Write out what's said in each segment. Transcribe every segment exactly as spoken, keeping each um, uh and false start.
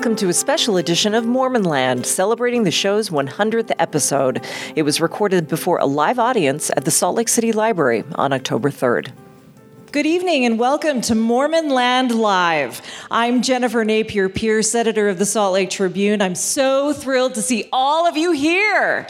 welcome to a special edition of Mormonland, celebrating the show's one hundredth episode. It was recorded before a live audience at the Salt Lake City Library on October third. Good evening and welcome to Mormonland Live. I'm Jennifer Napier Pierce, editor of the Salt Lake Tribune. I'm so thrilled to see all of you here.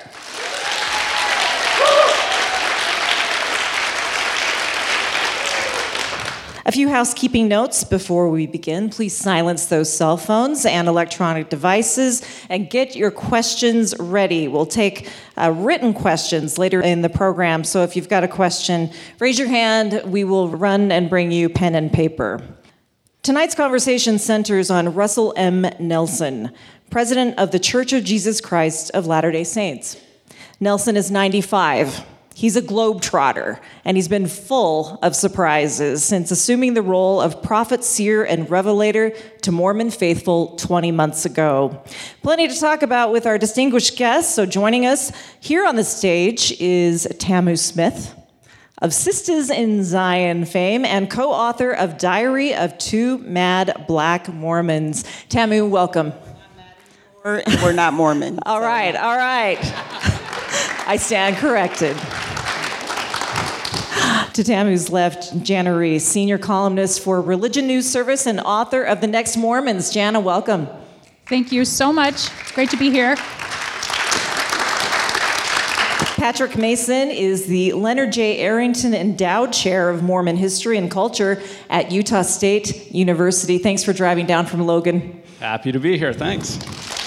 A few housekeeping notes before we begin. Please silence those cell phones and electronic devices and get your questions ready. We'll take uh, written questions later in the program, so if you've got a question, raise your hand. We will run and bring you pen and paper. Tonight's conversation centers on Russell M. Nelson, president of the Church of Jesus Christ of Latter-day Saints. Nelson is ninety-five. He's a globetrotter, and he's been full of surprises since assuming the role of prophet, seer, and revelator to Mormon faithful twenty months ago. Plenty to talk about with our distinguished guests, so joining us here on the stage is Tamu Smith, of Sisters in Zion fame and co-author of Diary of Two Mad Black Mormons. Tamu, welcome. We're, we're not Mormon. all so. right, all right. I stand corrected. To Tamu's left, Jana Reese, senior columnist for Religion News Service and author of The Next Mormons. Jana, welcome. Thank you so much. It's great to be here. Patrick Mason is the Leonard J. Arrington Endowed Chair of Mormon History and Culture at Utah State University. Thanks for driving down from Logan. Happy to be here. Thanks.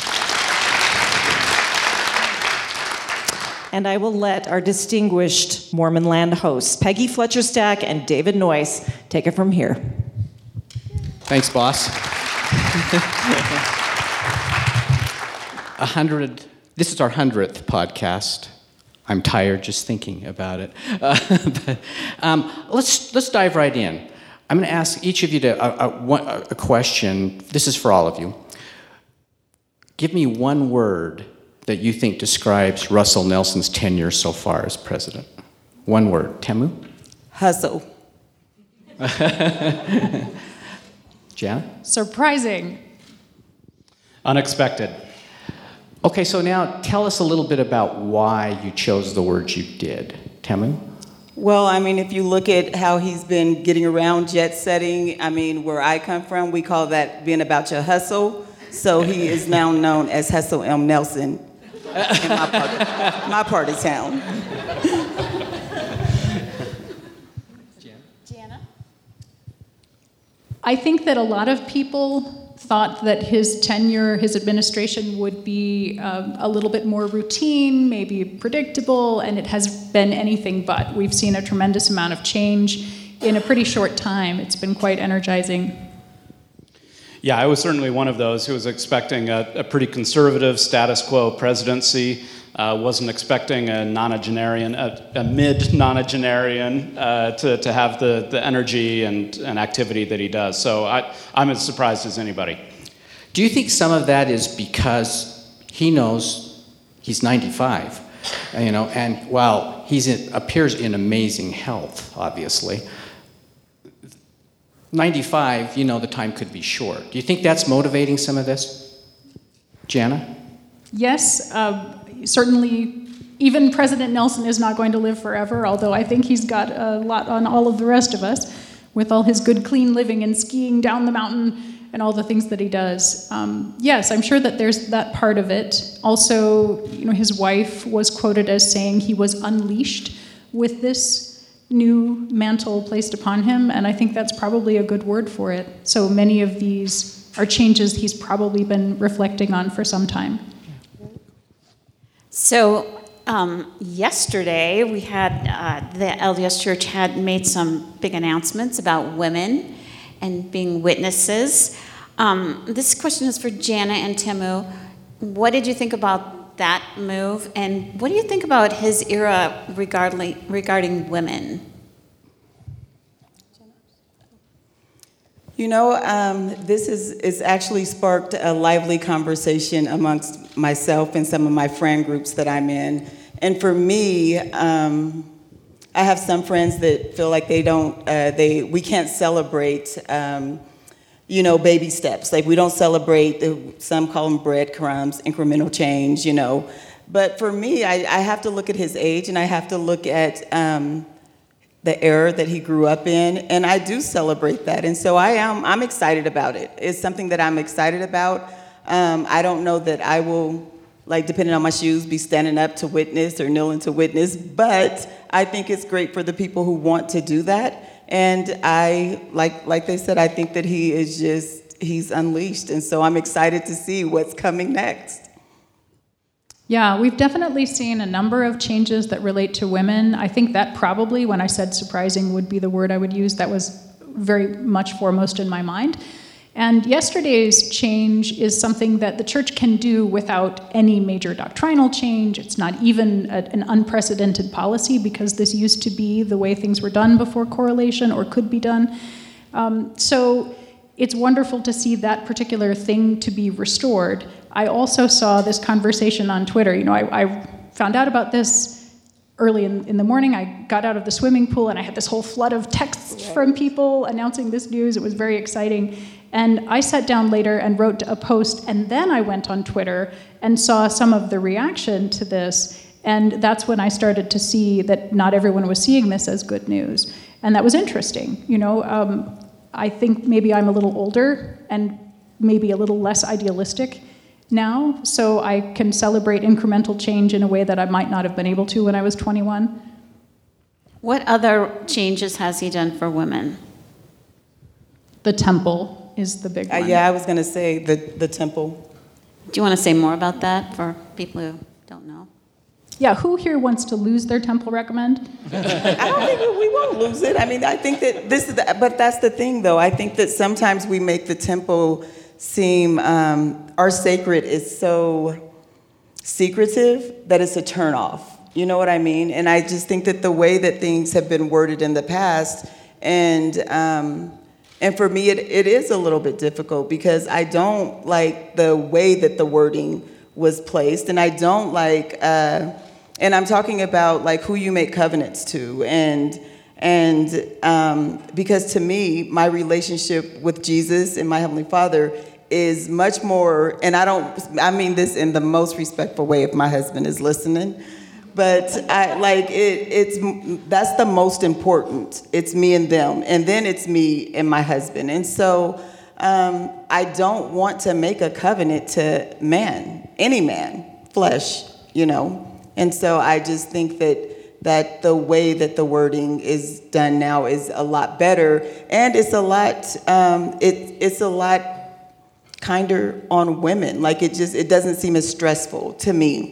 And I will let our distinguished Mormonland hosts, Peggy Fletcher-Stack and David Noyce, take it from here. Thanks, boss. A hundred. This is our hundredth podcast. I'm tired just thinking about it. Uh, but, um, let's let's dive right in. I'm going to ask each of you to a, a, a question. This is for all of you. Give me one word that you think describes Russell Nelson's tenure so far as president. One word. Tamu? Hustle. Jan? Surprising. Unexpected. Okay, so now tell us a little bit about why you chose the words you did. Tamu? Well, I mean, if you look at how he's been getting around, jet setting, I mean, where I come from, we call that being about your hustle. So he is now known as Hustle M. Nelson in my part of, my part of town. Jana? I think that a lot of people thought that his tenure, his administration would be um, a little bit more routine, maybe predictable, and it has been anything but. We've seen a tremendous amount of change in a pretty short time. It's been quite energizing. Yeah, I was certainly one of those who was expecting a, a pretty conservative status quo presidency. Uh, wasn't expecting a nonagenarian, a, a mid-nonagenarian uh, to, to have the, the energy and, and activity that he does. So I, I'm as surprised as anybody. Do you think some of that is because he knows he's ninety-five, you know, and while he appears in amazing health, obviously, ninety-five, you know, the time could be short. Do you think that's motivating some of this? Jana? Yes, uh, certainly even President Nelson is not going to live forever, although I think he's got a lot on all of the rest of us with all his good, clean living and skiing down the mountain and all the things that he does. Um, yes, I'm sure that there's that part of it. Also, you know, his wife was quoted as saying he was unleashed with this new mantle placed upon him, and I think that's probably a good word for it. So many of these are changes he's probably been reflecting on for some time. So um, yesterday we had, uh, the L D S Church had made some big announcements about women and being witnesses. Um, this question is for Jana and Tamu. What did you think about that move, and what do you think about his era regarding regarding women? You know, um, this is, is actually sparked a lively conversation amongst myself and some of my friend groups that I'm in. And for me, um, I have some friends that feel like they don't, uh, they we can't celebrate um, you know, baby steps. Like we don't celebrate, the, some call them breadcrumbs, incremental change, you know. But for me, I, I have to look at his age, and I have to look at um, the era that he grew up in, and I do celebrate that. And so I am, I'm excited about it. It's something that I'm excited about. Um, I don't know that I will, like, depending on my shoes, be standing up to witness or kneeling to witness, but I think it's great for the people who want to do that. And I, like like they said, I think that he is just, he's unleashed. And so I'm excited to see what's coming next. Yeah, we've definitely seen a number of changes that relate to women. I think that probably, when I said surprising would be the word I would use, that was very much foremost in my mind. And yesterday's change is something that the church can do without any major doctrinal change. It's not even a, an unprecedented policy, because this used to be the way things were done before correlation, or could be done. Um, so it's wonderful to see that particular thing to be restored. I also saw this conversation on Twitter. You know, I, I found out about this early in, in the morning. I got out of the swimming pool, and I had this whole flood of texts from people announcing this news. It was very exciting. And I sat down later and wrote a post, and then I went on Twitter and saw some of the reaction to this. And that's when I started to see that not everyone was seeing this as good news. And that was interesting. You know, um, I think maybe I'm a little older and maybe a little less idealistic now, so I can celebrate incremental change in a way that I might not have been able to when I was twenty-one. What other changes has he done for women? The temple is the big one. Uh, yeah, I was going to say the, the temple. Do you want to say more about that for people who don't know? Yeah, who here wants to lose their temple recommend? I don't think we, we won't lose it. I mean, I think that this is, the, but that's the thing, though. I think that sometimes we make the temple seem, um, our sacred is so secretive that it's a turnoff. You know what I mean? And I just think that the way that things have been worded in the past, and um, and for me, it, it is a little bit difficult, because I don't like the way that the wording was placed, and I don't like, uh, and I'm talking about like who you make covenants to, and and um, because to me, my relationship with Jesus and my Heavenly Father is much more, and I don't, I mean this in the most respectful way if my husband is listening, but I like it, it's, that's the most important. It's me and them, and then it's me and my husband. And so um, I don't want to make a covenant to man, any man, flesh, you know. And so I just think that that the way that the wording is done now is a lot better, and it's a lot, um, it, it's a lot kinder on women. Like it just, it doesn't seem as stressful to me.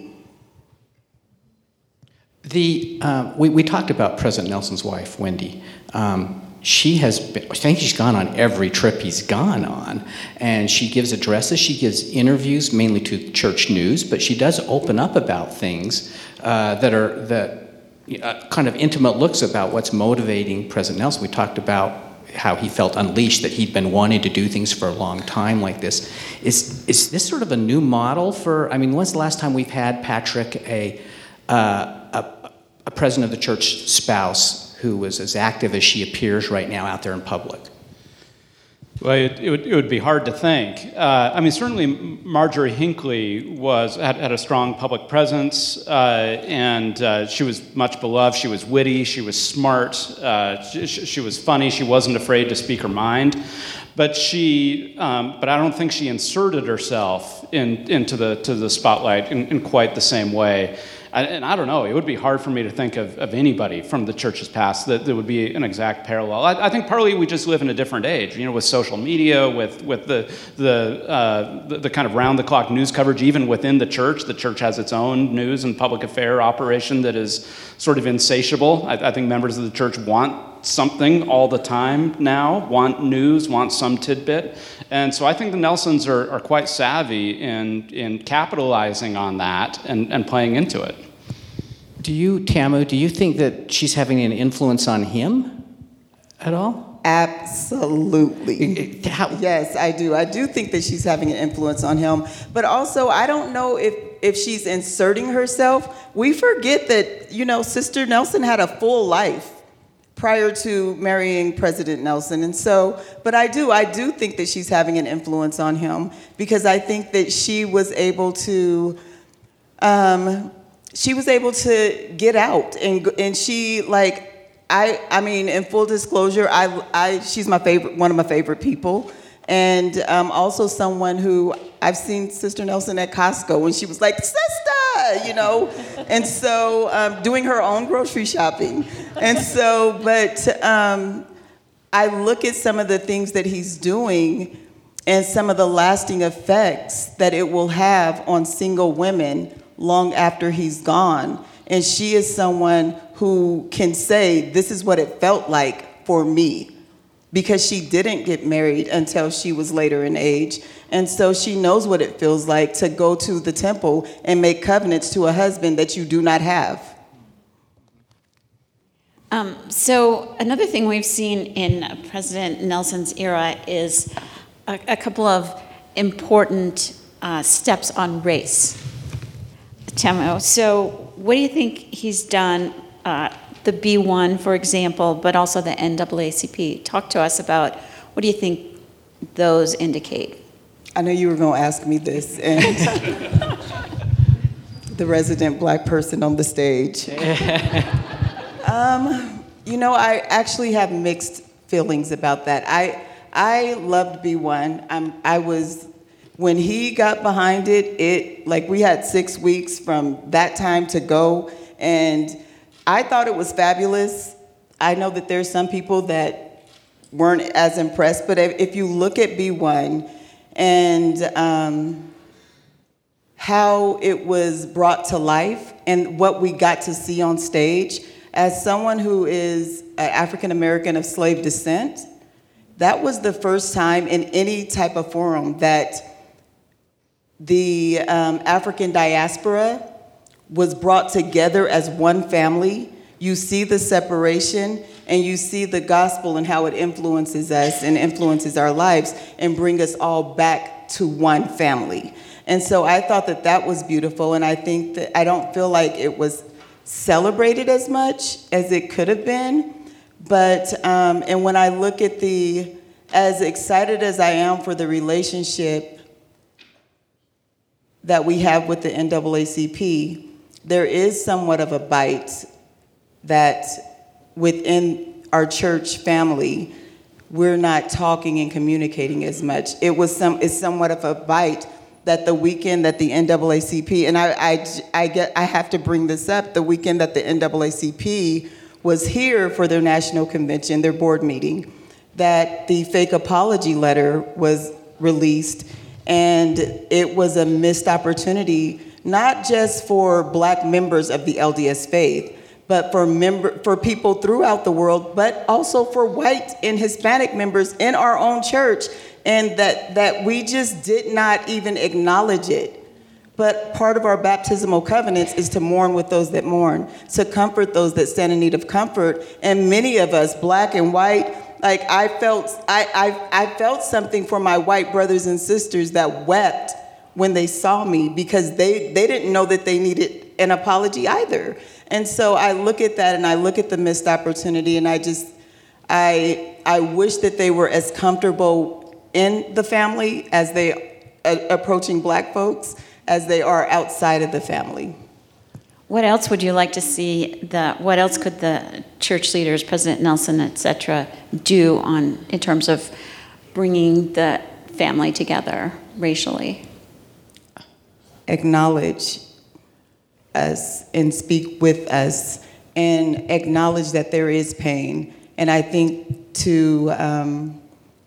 The uh, we, we talked about President Nelson's wife, Wendy. Um, she has been, I think she's gone on every trip he's gone on, and she gives addresses, she gives interviews, mainly to church news, but she does open up about things uh, that are that uh, kind of intimate looks about what's motivating President Nelson. We talked about how he felt unleashed, that he'd been wanting to do things for a long time like this. Is is this sort of a new model for? I mean, when's the last time we've had, Patrick, a uh, a, a president of the church spouse who was as active as she appears right now out there in public? Well, it, it, would, it would be hard to think. Uh, I mean, certainly Marjorie Hinckley was had, had a strong public presence, uh, and uh, she was much beloved. She was witty. She was smart. Uh, she, she was funny. She wasn't afraid to speak her mind. But she, um, but I don't think she inserted herself in, into the to the spotlight in, in quite the same way. And I don't know, it would be hard for me to think of, of anybody from the church's past that there would be an exact parallel. I, I think partly we just live in a different age, you know, with social media, with with the the, uh, the the kind of round-the-clock news coverage, even within the church. The church has its own news and public affair operation that is sort of insatiable. I, I think members of the church want something all the time now, want news, want some tidbit. And so I think the Nelsons are, are quite savvy in, in capitalizing on that and, and playing into it. Do you, Tamu, do you think that she's having an influence on him at all? Absolutely. How? Yes, I do. I do think that she's having an influence on him. But also, I don't know if, if she's inserting herself. We forget that, you know, Sister Nelson had a full life prior to marrying President Nelson. And so, but I do, I do think that she's having an influence on him, because I think that she was able to, um, she was able to get out, and and she like, I I mean, in full disclosure, I I she's my favorite, one of my favorite people, and um, also someone who I've seen Sister Nelson at Costco, and she was like, sister, you know, and so um, doing her own grocery shopping, and so, but um, I look at some of the things that he's doing, and some of the lasting effects that it will have on single women long after he's gone. And she is someone who can say, this is what it felt like for me, because she didn't get married until she was later in age. And so she knows what it feels like to go to the temple and make covenants to a husband that you do not have. Um, so another thing we've seen in President Nelson's era is a, a couple of important uh, steps on race. Temo, so what do you think he's done, uh, the B one, for example, but also the N double A C P? Talk to us about what do you think those indicate? I know you were going to ask me this, and the resident black person on the stage. um, you know, I actually have mixed feelings about that. I I loved B one. Um, I was... When he got behind it, it like we had six weeks from that time to go, and I thought it was fabulous. I know that there's some people that weren't as impressed, but if you look at B one and um, how it was brought to life and what we got to see on stage, as someone who is an African American of slave descent, that was the first time in any type of forum that the um, African diaspora was brought together as one family. You see the separation, and you see the gospel and how it influences us and influences our lives and bring us all back to one family. And so I thought that that was beautiful, and I think that I don't feel like it was celebrated as much as it could have been. But, um, and when I look at the, as excited as I am for the relationship that we have with the N double A C P, there is somewhat of a bite that within our church family, we're not talking and communicating as much. It was some, it's somewhat of a bite that the weekend that the N double A C P, and I, I, I, get, I have to bring this up, the weekend that the N double A C P was here for their national convention, their board meeting, that the fake apology letter was released. And it was a missed opportunity, not just for black members of the L D S faith, but for member, for people throughout the world, but also for white and Hispanic members in our own church, and that, that we just did not even acknowledge it. But part of our baptismal covenants is to mourn with those that mourn, to comfort those that stand in need of comfort. And many of us, black and white, like I felt, I, I, I felt something for my white brothers and sisters that wept when they saw me, because they, they didn't know that they needed an apology either. And so I look at that and I look at the missed opportunity, and I just, I, I wish that they were as comfortable in the family as they uh, approaching black folks as they are outside of the family. What else would you like to see? The what else could the church leaders, President Nelson, et cetera, do on in terms of bringing the family together racially? Acknowledge us and speak with us, and acknowledge that there is pain. And I think to, um,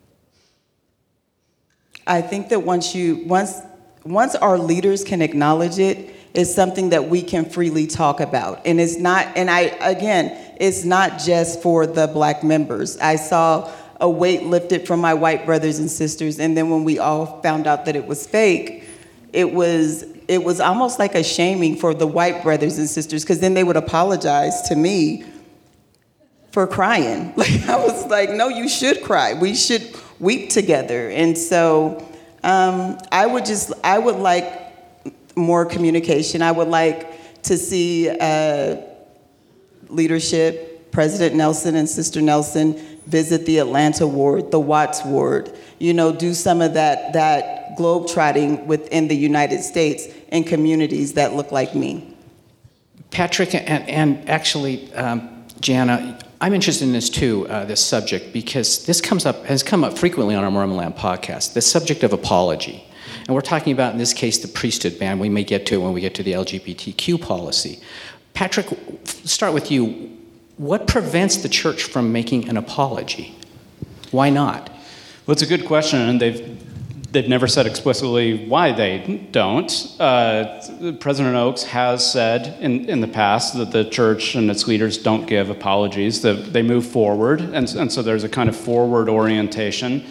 I think that once you once once our leaders can acknowledge it, it's something that we can freely talk about. And it's not, and I, again, it's not just for the black members. I saw a weight lifted from my white brothers and sisters, and then when we all found out that it was fake, it was, it was almost like a shaming for the white brothers and sisters, because then they would apologize to me for crying. Like, I was like, no, you should cry. We should weep together. And so um, I would just, I would like more communication. I would like to see uh, leadership President Nelson and Sister Nelson visit the Atlanta ward, the Watts ward, you know, do some of that, that globe-trotting within the United States in communities that look like me. Patrick, and, and actually, um, Jana, I'm interested in this too, uh, this subject, because this comes up, has come up frequently on our Mormon Land podcast, the subject of apology. And we're talking about, in this case, the priesthood ban. We may get to it when we get to the L G B T Q policy. Patrick, start with you. What prevents the church from making an apology? Why not? Well, it's a good question, and they've they've never said explicitly why they don't. Uh, President Oaks has said in, in the past that the church and its leaders don't give apologies, that they move forward, and, and so there's a kind of forward orientation.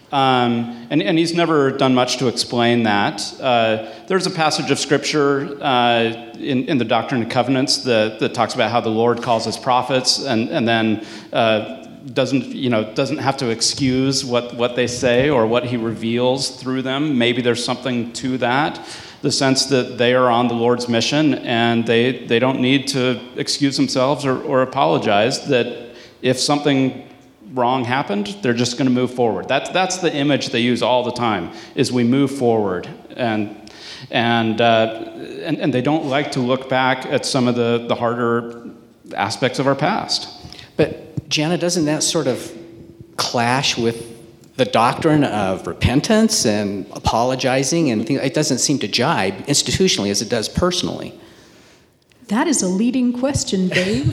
Um, and, and he's never done much to explain that. Uh, there's a passage of scripture uh, in, in the Doctrine and Covenants that, that talks about how the Lord calls his prophets, and, and then uh, doesn't, you know, doesn't have to excuse what, what they say or what he reveals through them. Maybe there's something to that, the sense that they are on the Lord's mission and they, they don't need to excuse themselves or, or apologize, that if something wrong happened, they're just going to move forward. That's that's the image they use all the time, is we move forward, and and uh, and, and they don't like to look back at some of the, the harder aspects of our past. But Jana, doesn't that sort of clash with the doctrine of repentance and apologizing, and things? It doesn't seem to jibe institutionally as it does personally. That is a leading question, Dave.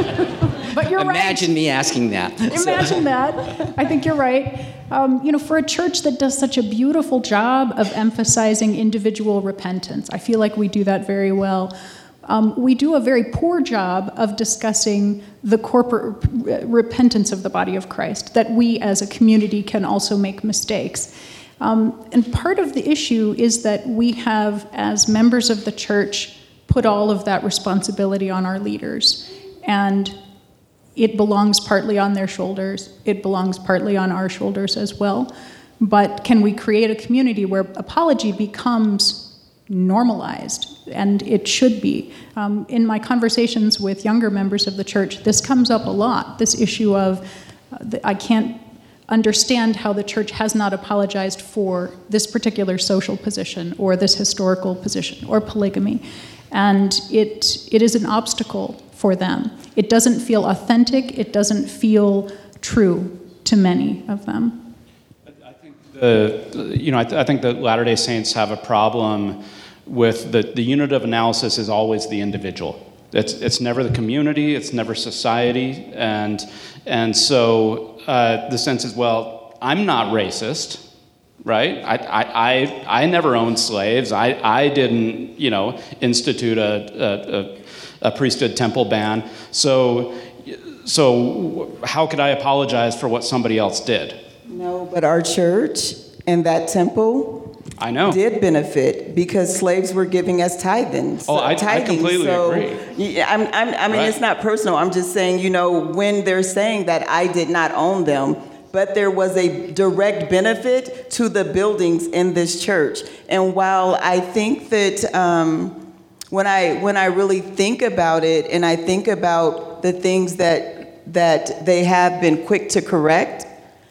But you're Imagine right. Imagine me asking that. Imagine that. I think you're right. Um, you know, for a church that does such a beautiful job of emphasizing individual repentance, I feel like we do that very well. Um, we do a very poor job of discussing the corporate re- repentance of the body of Christ, that we as a community can also make mistakes. Um, and part of the issue is that we have, as members of the church, put all of that responsibility on our leaders. And it belongs partly on their shoulders. It belongs partly on our shoulders as well. But can we create a community where apology becomes normalized? And it should be. Um, in my conversations with younger members of the church, this comes up a lot, this issue of, uh, the, I can't understand how the church has not apologized for this particular social position or this historical position or polygamy. And it it is an obstacle for them. It doesn't feel authentic. It doesn't feel true to many of them. I think the you know I, th- I think the Latter-day Saints have a problem with the the unit of analysis is always the individual. It's it's never the community. It's never society. And and so uh, the sense is, well, I'm not racist. Right? I, I, I, I never owned slaves. I, I didn't, you know, institute a, a, a priesthood temple ban. So, so how could I apologize for what somebody else did? No, but our church and that temple I know. did benefit because slaves were giving us tithing. Oh, I, tithing. I completely so, agree. Yeah, I'm, I'm, I mean, Right. It's not personal. I'm just saying, you know, when they're saying that I did not own them, but there was a direct benefit to the buildings in this church. And while I think that um, when I when I really think about it, and I think about the things that that they have been quick to correct,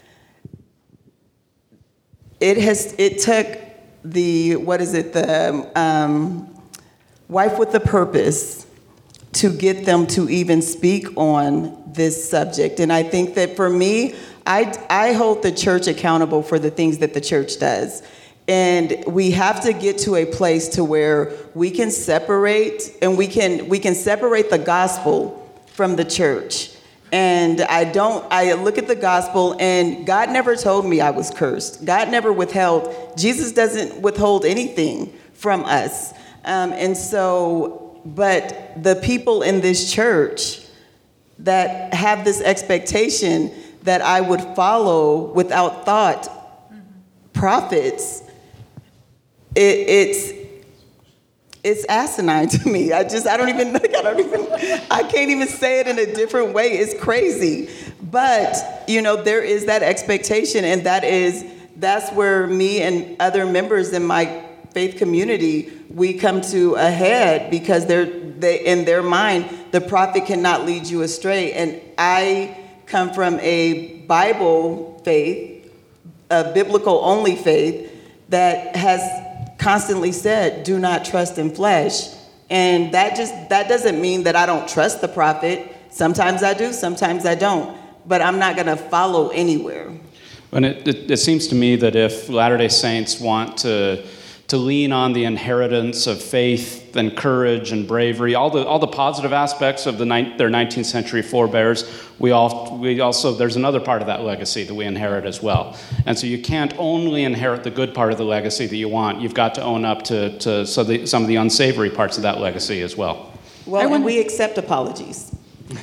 it has it took the what is it the um, Wife with a Purpose to get them to even speak on this subject. And I think that for me, I, I hold the church accountable for the things that the church does. And we have to get to a place to where we can separate and we can we can separate the gospel from the church. And I don't, I look at the gospel and God never told me I was cursed. God never withheld. Jesus doesn't withhold anything from us. Um, and so, but the people in this church that have this expectation that I would follow without thought mm-hmm. prophets, it, it's it's asinine to me. I just I don't even I don't even I can't even say it in a different way. It's crazy, but you know there is that expectation, and that is that's where me and other members in my faith community, we come to a head because they're, they, in their mind, the prophet cannot lead you astray. And I come from a Bible faith, a biblical only faith that has constantly said, do not trust in flesh. And that just, that doesn't mean that I don't trust the prophet. Sometimes I do, sometimes I don't. But I'm not going to follow anywhere. And it, it, it seems to me that if Latter-day Saints want to to lean on the inheritance of faith and courage and bravery, all the all the positive aspects of the ni- their nineteenth century forebears, we all we also there's another part of that legacy that we inherit as well. And so you can't only inherit the good part of the legacy that you want. You've got to own up to to so the, some of the unsavory parts of that legacy as well. Well, and we accept apologies.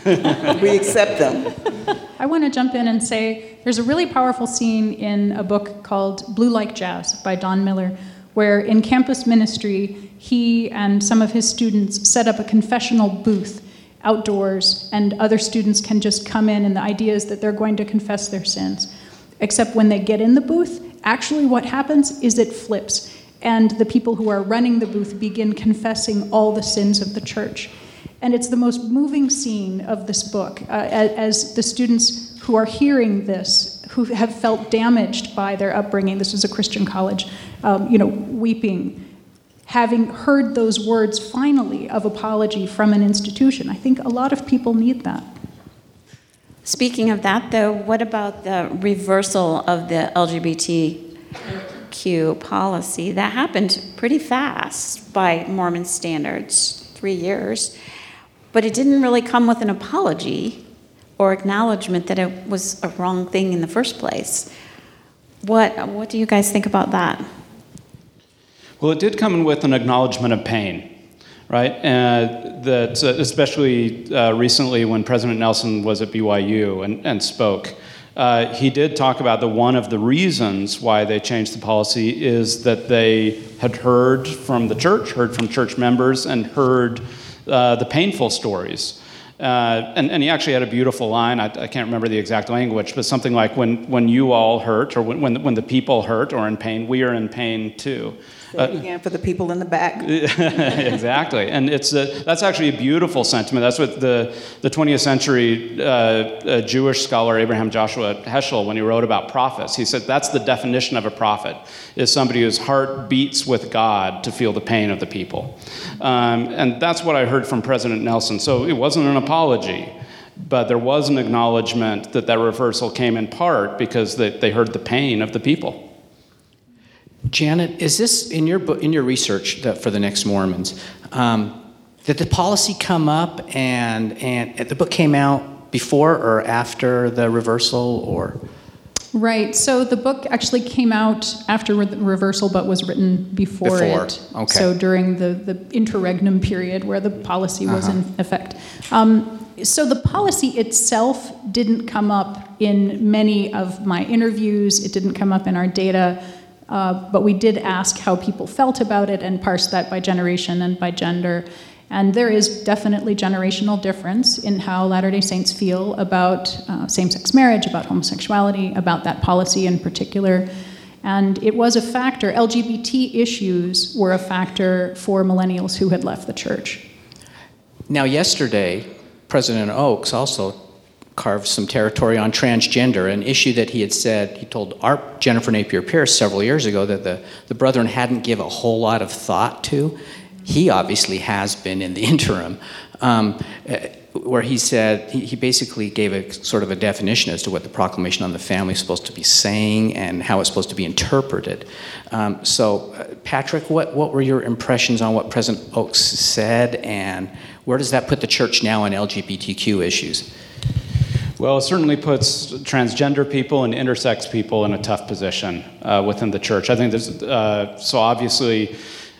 We accept them. I want to jump in and say there's a really powerful scene in a book called Blue Like Jazz by Don Miller, where in campus ministry, he and some of his students set up a confessional booth outdoors, and other students can just come in, and the idea is that they're going to confess their sins. Except when they get in the booth, actually what happens is it flips, and the people who are running the booth begin confessing all the sins of the church. And it's the most moving scene of this book, uh, as, as the students who are hearing this, who have felt damaged by their upbringing, this is a Christian college, um, you know, weeping, having heard those words finally of apology from an institution. I think a lot of people need that. Speaking of that, though, what about the reversal of the L G B T Q policy? That happened pretty fast by Mormon standards, three years. But it didn't really come with an apology or acknowledgement that it was a wrong thing in the first place. What what do you guys think about that? Well, it did come with an acknowledgement of pain, right? And that uh, especially uh, recently when President Nelson was at B Y U and, and spoke, uh, he did talk about that one of the reasons why they changed the policy is that they had heard from the church, heard from church members, and heard Uh, the painful stories. Uh, and, and he actually had a beautiful line, I, I can't remember the exact language, but something like, when, when you all hurt, or when, when, the, when the people hurt or in pain, we are in pain too. Say it again for the people in the back. Exactly, and it's a, that's actually a beautiful sentiment. That's what the, the twentieth century uh, uh, Jewish scholar Abraham Joshua Heschel, when he wrote about prophets, he said that's the definition of a prophet, is somebody whose heart beats with God to feel the pain of the people. Um, and that's what I heard from President Nelson. So it wasn't an apology, but there was an acknowledgement that that reversal came in part because they, they heard the pain of the people. Janet, is this in your book, in your research that for the Next Mormons, um, did the policy come up and and the book came out before or after the reversal, or? Right. So the book actually came out after the reversal, but was written before, before. it. Okay. So during the, the interregnum period where the policy was uh-huh. in effect. Um, so the policy itself didn't come up in many of my interviews. It didn't come up in our data. Uh, but we did ask how people felt about it and parse that by generation and by gender. And there is definitely generational difference in how Latter-day Saints feel about uh, same-sex marriage, about homosexuality, about that policy in particular. And it was a factor. L G B T issues were a factor for millennials who had left the church. Now, yesterday, President Oaks also carved some territory on transgender, an issue that he had said, he told our Jennifer Napier Pierce several years ago that the, the Brethren hadn't given a whole lot of thought to. He obviously has been in the interim, um, where he said, he, he basically gave a sort of a definition as to what the Proclamation on the Family is supposed to be saying and how it's supposed to be interpreted. Um, so, uh, Patrick, what, what were your impressions on what President Oaks said, and where does that put the church now on L G B T Q issues? Well, it certainly puts transgender people and intersex people in a tough position uh, within the church. I think there's, uh, so obviously,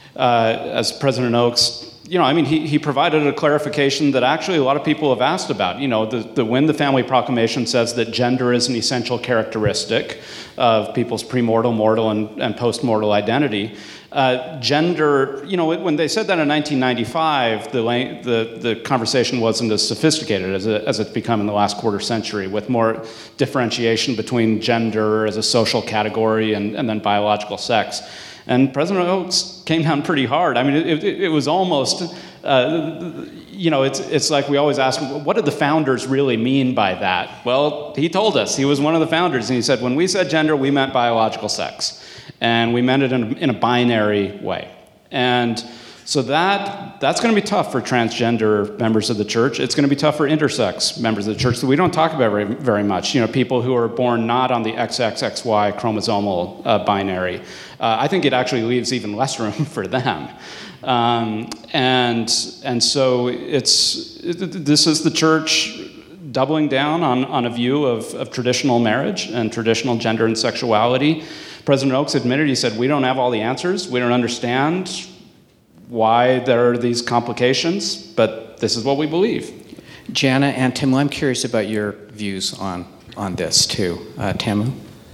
uh, as President Oaks, you know, I mean, he, he provided a clarification that actually a lot of people have asked about. You know, the, the when the Family Proclamation says that gender is an essential characteristic of people's premortal, mortal, and, and postmortal identity. Uh, gender, you know, when they said that in nineteen ninety-five, the the, the conversation wasn't as sophisticated as, it, as it's become in the last quarter century, with more differentiation between gender as a social category and, and then biological sex. And President Oaks came down pretty hard. I mean, it, it, it was almost, uh, you know, it's, it's like we always ask, what did the founders really mean by that? Well, he told us. He was one of the founders, and he said, when we said gender, we meant biological sex. And we meant it in a, in a binary way. And so that that's going to be tough for transgender members of the church. It's going to be tough for intersex members of the church that we don't talk about very, very much. You know, people who are born not on the X X X Y chromosomal uh, binary. Uh, I think it actually leaves even less room for them. Um, and and so it's it, this is the church doubling down on, on a view of, of traditional marriage and traditional gender and sexuality. President Oaks admitted, he said, we don't have all the answers. We don't understand why there are these complications, but this is what we believe. Jana and Tamu, I'm curious about your views on, on this too. Uh, Tamu?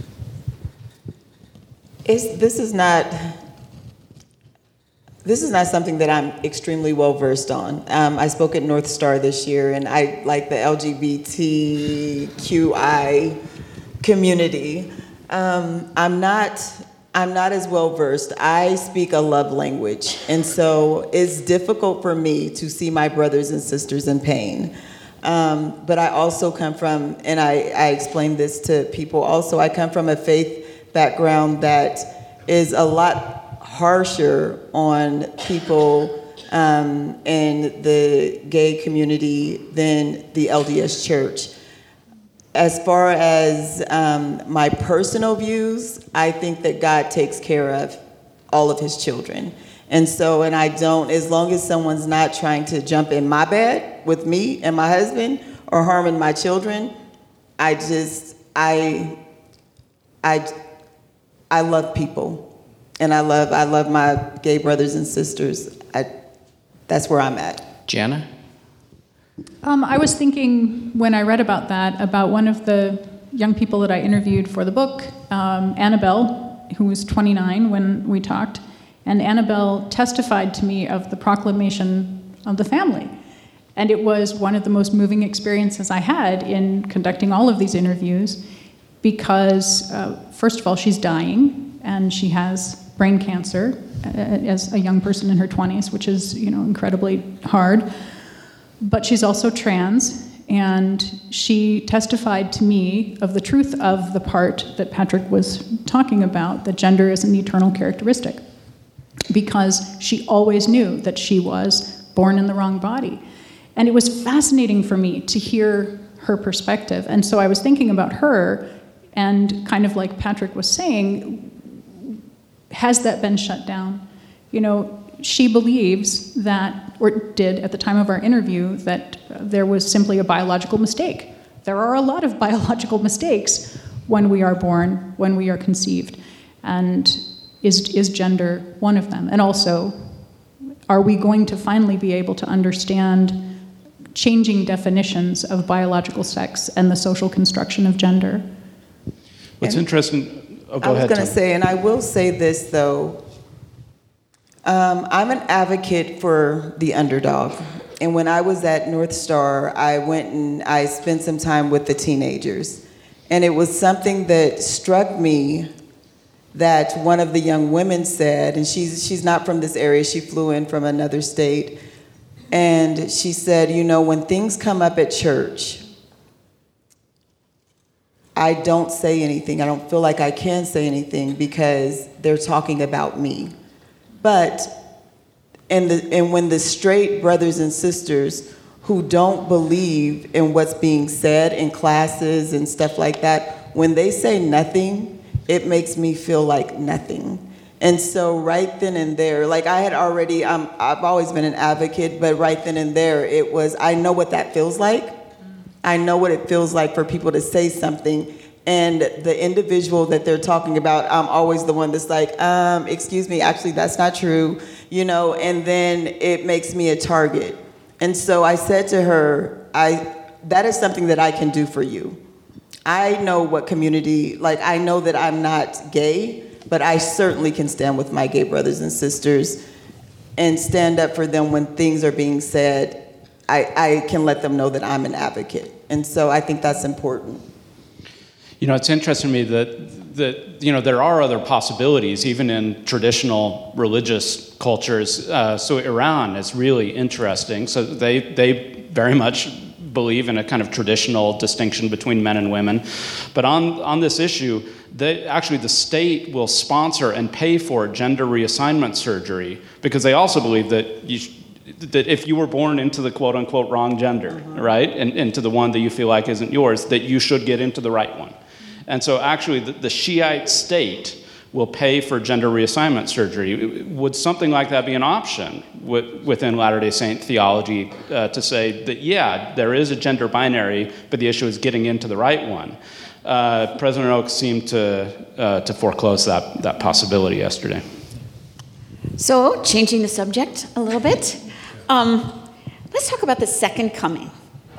It's, this is not this is not something that I'm extremely well versed on. Um, I spoke at North Star this year, and I like the L G B T Q I community. Um, I'm not. I'm not as well versed. I speak a love language, and so it's difficult for me to see my brothers and sisters in pain. Um, but I also come from, and I, I explain this to people also, I come from a faith background that is a lot harsher on people um, in the gay community than the L D S Church. As far as um, my personal views, I think that God takes care of all of his children. And so, and I don't, as long as someone's not trying to jump in my bed with me and my husband or harming my children, I just, I, I, I love people. And I love, I love my gay brothers and sisters. I, that's where I'm at. Jana? Um, I was thinking when I read about that, about one of the young people that I interviewed for the book, um, Annabelle, who was twenty-nine when we talked. And Annabelle testified to me of the proclamation of the family. And it was one of the most moving experiences I had in conducting all of these interviews because, uh, first of all, she's dying, and she has brain cancer uh, as a young person in her twenties, which is, you know, incredibly hard. But she's also trans, and she testified to me of the truth of the part that Patrick was talking about, that gender is an eternal characteristic, because she always knew that she was born in the wrong body. And it was fascinating for me to hear her perspective. And so I was thinking about her, and kind of like Patrick was saying, has that been shut down? You know, she believes that, or did at the time of our interview, that there was simply a biological mistake. There are a lot of biological mistakes when we are born, when we are conceived. And is, is gender one of them? And also, are we going to finally be able to understand changing definitions of biological sex and the social construction of gender? What's and interesting, oh, go I was ahead, going to Tom. say, and I will say this though, um, I'm an advocate for the underdog. And when I was at North Star, I went and I spent some time with the teenagers. And it was something that struck me that one of the young women said, and she's, she's not from this area, she flew in from another state, and she said, you know, when things come up at church, I don't say anything. I don't feel like I can say anything because they're talking about me. But, and, the, and when the straight brothers and sisters who don't believe in what's being said in classes and stuff like that, when they say nothing, it makes me feel like nothing. And so right then and there, like I had already, um, I've always been an advocate, but right then and there, it was, I know what that feels like. I know what it feels like for people to say something, and the individual that they're talking about, I'm always the one that's like, um, excuse me, actually that's not true, you know, and then it makes me a target. And so I said to her, I, that is something that I can do for you. I know what community, like I know that I'm not gay, but I certainly can stand with my gay brothers and sisters and stand up for them when things are being said. I, I can let them know that I'm an advocate. And so I think that's important. You know, it's interesting to me that that, you know, there are other possibilities, even in traditional religious cultures. Uh, so Iran is really interesting. So they they very much believe in a kind of traditional distinction between men and women. But on, on this issue, they, actually the state will sponsor and pay for gender reassignment surgery, because they also believe that you sh- that if you were born into the quote-unquote wrong gender, mm-hmm. right, and into the one that you feel like isn't yours, that you should get into the right one. And so actually the, the Shiite state will pay for gender reassignment surgery. Would something like that be an option w- within Latter-day Saint theology uh, to say that, yeah, there is a gender binary, but the issue is getting into the right one? Uh, President Oaks seemed to uh, to foreclose that, that possibility yesterday. So, changing the subject a little bit, um, let's talk about the second coming.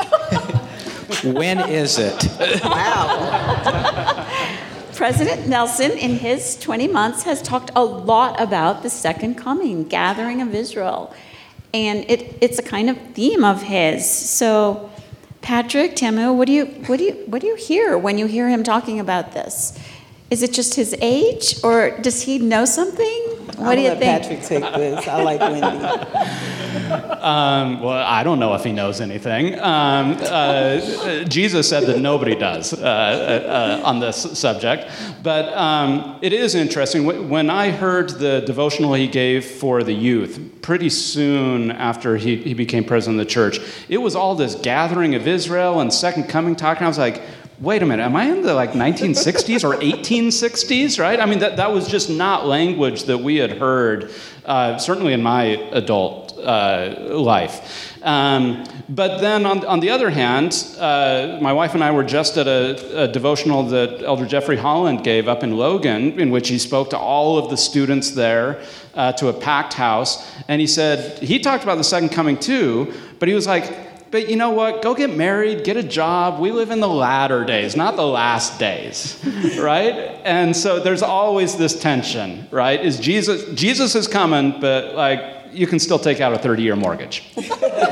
When is it? Wow. President Nelson, in his twenty months, has talked a lot about the second coming, gathering of Israel. And it, it's a kind of theme of his. So, Patrick, Tamu, what do you what do you what do you hear when you hear him talking about this? Is it just his age, or does he know something? What I'll do you let think? Patrick take this. I like Wendy. Um, well, I don't know if he knows anything. Um, uh, Jesus said that nobody does uh, uh, on this subject. But um, it is interesting. When I heard the devotional he gave for the youth, pretty soon after he, he became president of the church, it was all this gathering of Israel and second coming talk. And I was like, wait a minute, am I in the like nineteen sixties or eighteen sixties, right? I mean, that, that was just not language that we had heard, uh, certainly in my adult uh, life. Um, but then on, on the other hand, uh, my wife and I were just at a, a devotional that Elder Jeffrey Holland gave up in Logan, in which he spoke to all of the students there uh, to a packed house. And he said, he talked about the second coming too, but he was like, but you know what? Go get married, get a job. We live in the latter days, not the last days, right? And so there's always this tension, right? Is Jesus Jesus is coming, but like you can still take out a thirty-year mortgage. But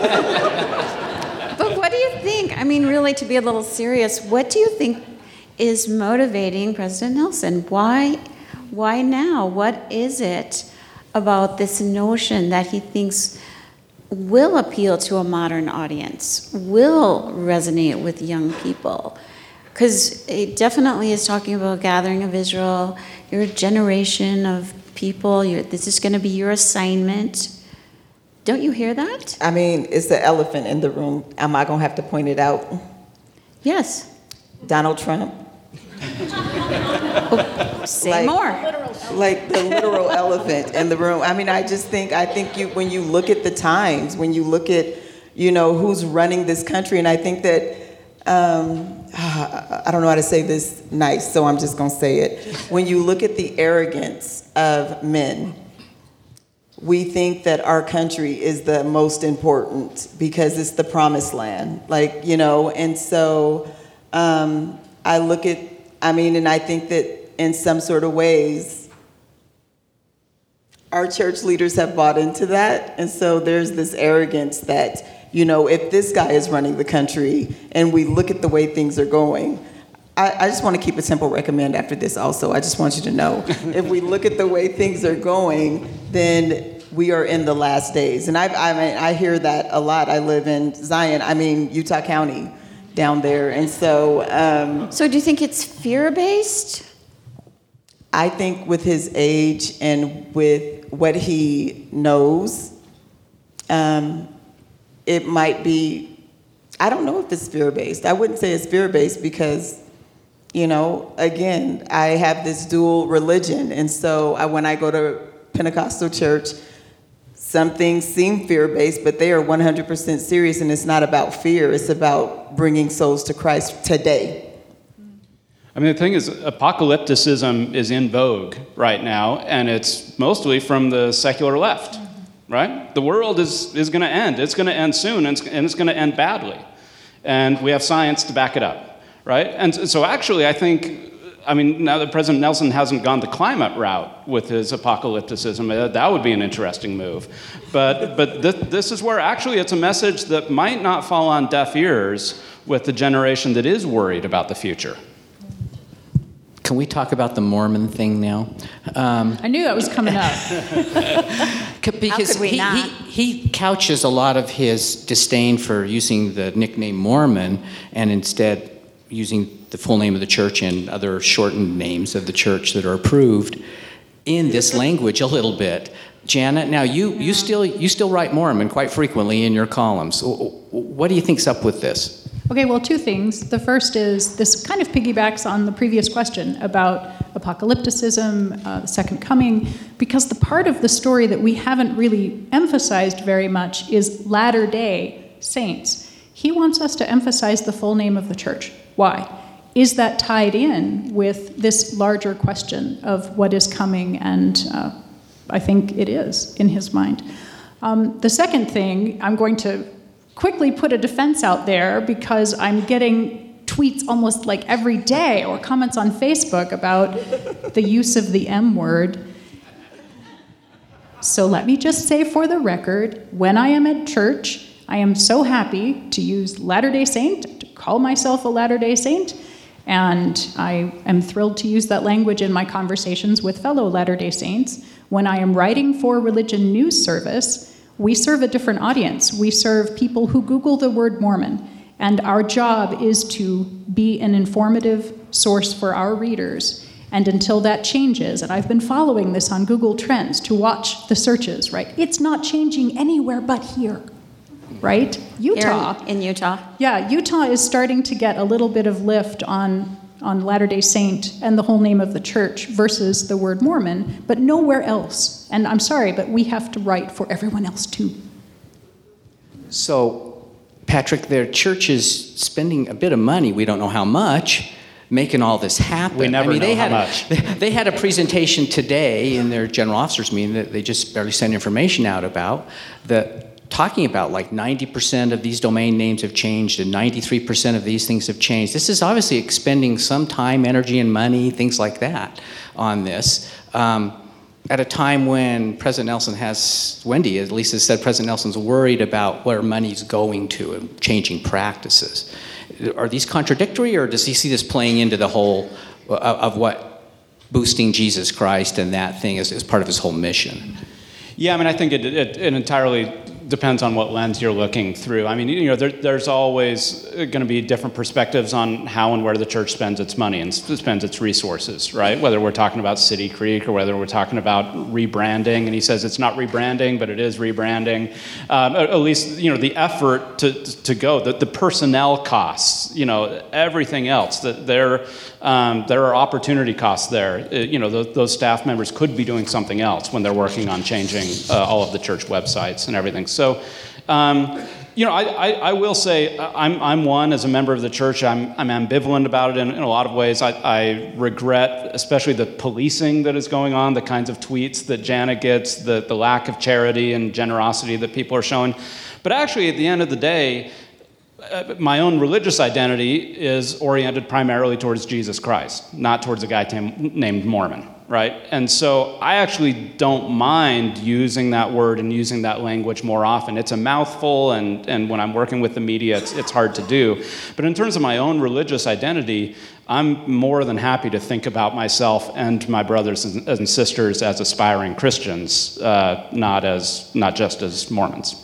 what do you think? I mean, really, to be a little serious, what do you think is motivating President Nelson? Why, why now? What is it about this notion that he thinks will appeal to a modern audience, will resonate with young people? Because it definitely is talking about gathering of Israel. You're a generation of people. You're, this is going to be your assignment. Don't you hear that? I mean, it's the elephant in the room. Am I going to have to point it out? Yes. Donald Trump. Oh, say Like- more. Like the literal elephant in the room. I mean, I just think, I think you, when you look at the times, when you look at, you know, who's running this country, and I think that, um, I don't know how to say this nice, so I'm just going to say it. When you look at the arrogance of men, we think that our country is the most important because it's the promised land. Like, you know, and so um, I look at, I mean, and I think that in some sort of ways, our church leaders have bought into that. And so there's this arrogance that, you know, if this guy is running the country and we look at the way things are going, I, I just want to keep a simple recommend after this also. I just want you to know, if we look at the way things are going, then we are in the last days. And I, I mean, I hear that a lot. I live in Zion, I mean, Utah County down there. And so... Um, So do you think it's fear-based? I think with his age and with what he knows, um, it might be, I don't know if it's fear-based. I wouldn't say it's fear-based because, you know, again, I have this dual religion. And so I, when I go to Pentecostal church, some things seem fear-based, but they are one hundred percent serious, and it's not about fear. It's about bringing souls to Christ today. I mean, the thing is, apocalypticism is in vogue right now, and it's mostly from the secular left, right? The world is, is going to end. It's going to end soon, and it's, and it's going to end badly. And we have science to back it up, right? And so actually, I think, I mean, now that President Nelson hasn't gone the climate route with his apocalypticism, that would be an interesting move. But, but this, this is where actually it's a message that might not fall on deaf ears with the generation that is worried about the future. Can we talk about the Mormon thing now? Um, I knew that was coming up. because could we he, not? he, he couches a lot of his disdain for using the nickname Mormon and instead using the full name of the church and other shortened names of the church that are approved in this language a little bit. Janet, now you, you still you still write Mormon quite frequently in your columns. What do you think's up with this? Okay, well, two things. The first is this kind of piggybacks on the previous question about apocalypticism, uh, the second coming, because the part of the story that we haven't really emphasized very much is Latter-day Saints. He wants us to emphasize the full name of the church. Why? Is that tied in with this larger question of what is coming? And uh, I think it is, in his mind. Um, the second thing, I'm going to quickly put a defense out there because I'm getting tweets almost like every day or comments on Facebook about the use of the M word. So let me just say for the record, when I am at church, I am so happy to use Latter-day Saint, to call myself a Latter-day Saint, and I am thrilled to use that language in my conversations with fellow Latter-day Saints. When I am writing for Religion News Service, we serve a different audience. We serve people who Google the word Mormon, and our job is to be an informative source for our readers. And until that changes, and I've been following this on Google Trends to watch the searches, right? It's not changing anywhere but here, right? Utah. Here in, in Utah. Yeah, Utah is starting to get a little bit of lift on on Latter-day Saint and the whole name of the church versus the word Mormon, but nowhere else. And I'm sorry, but we have to write for everyone else too. So, Patrick, their church is spending a bit of money, we don't know how much, making all this happen. We never I mean, know they how had, much. They, they had a presentation today in their general officers meeting that they just barely sent information out about, that talking about like ninety percent of these domain names have changed and ninety-three percent of these things have changed. This is obviously expending some time, energy, and money, things like that, on this. Um, at a time when President Nelson has, Wendy at least has said President Nelson's worried about where money's going to and changing practices. Are these contradictory, or does he see this playing into the whole of, of what boosting Jesus Christ and that thing is, is part of his whole mission? Yeah, I mean, I think it, it, it entirely depends on what lens you're looking through. I mean, you know, there, there's always going to be different perspectives on how and where the church spends its money and spends its resources, right? Whether we're talking about City Creek or whether we're talking about rebranding, and he says it's not rebranding, but it is rebranding. Um, at, at least, you know, the effort to to go, the, the personnel costs, you know, everything else. That there, um, there are opportunity costs there. Uh, you know, those, those staff members could be doing something else when they're working on changing uh, all of the church websites and everything. So, um, you know, I, I, I will say I'm, I'm one, as a member of the church, I'm, I'm ambivalent about it in, in a lot of ways. I, I regret especially the policing that is going on, the kinds of tweets that Janet gets, the, the lack of charity and generosity that people are showing. But actually, at the end of the day, uh, my own religious identity is oriented primarily towards Jesus Christ, not towards a guy tam- named Mormon. Right? And so I actually don't mind using that word and using that language more often. It's a mouthful, and, and when I'm working with the media, it's, it's hard to do. But in terms of my own religious identity, I'm more than happy to think about myself and my brothers and, and sisters as aspiring Christians, uh, not as not just as Mormons.